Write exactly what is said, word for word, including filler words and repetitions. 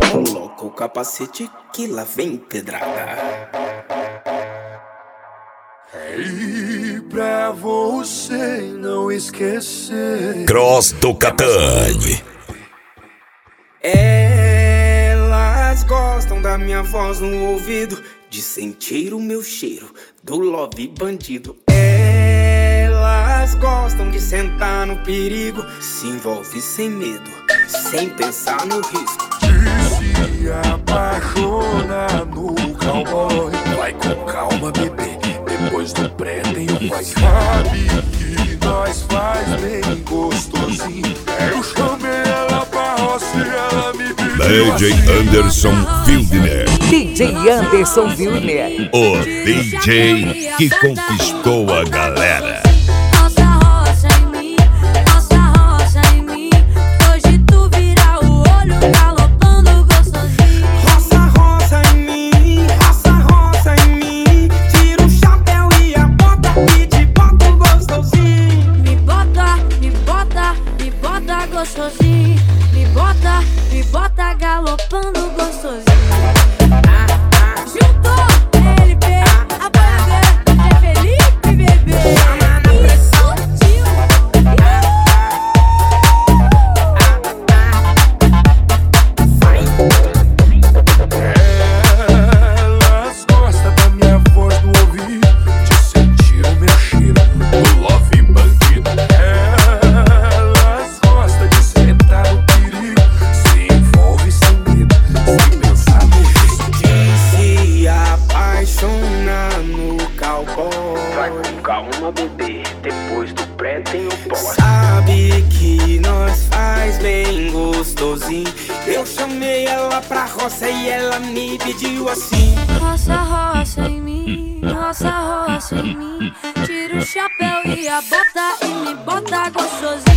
Coloca o capacete que lá vem pedrada. E pra você não esquecer, Cross do Catane. Elas gostam da minha voz no ouvido, de sentir o meu cheiro do love bandido. Elas gostam de sentar no perigo, se envolve sem medo, sem pensar no risco. de se apaixonar no cowboy. Vai com calma, bebê, depois do pré tem o pai. Sabe que nós faz bem gostosinho. Eu chamei ela pra roça e ela me pediu D J assim. Anderson Wildner. D J Anderson Wildner. O D J que conquistou a galera. Roça, roça em mim, roça, roça em mim. Hoje tu vira o olho galopando gostosinho. Roça, roça em mim, roça, roça em mim. Tira o chapéu e a bota e te boto gostosinho. Me bota, me bota, me bota gostosinho. Me bota, me bota galopando gostosinho. Juntou L P, a banda é Felipe, bebê. Elas gostam da minha voz no ouvido, de sentir o meu cheiro, o love bandido. Elas gostam de sentar no perigo, se envolve sem medo, sem pensar no risco. De se apaixonar no cowboy. Vai com calma, bebê, depois do pré tem o pós. Sabe que nós faz bem gostosinho. Eu chamei ela pra roça e ela me pediu assim. Roça, roça em mim, roça, roça em mim. Tira o chapéu e a bota e me bota gostosinho.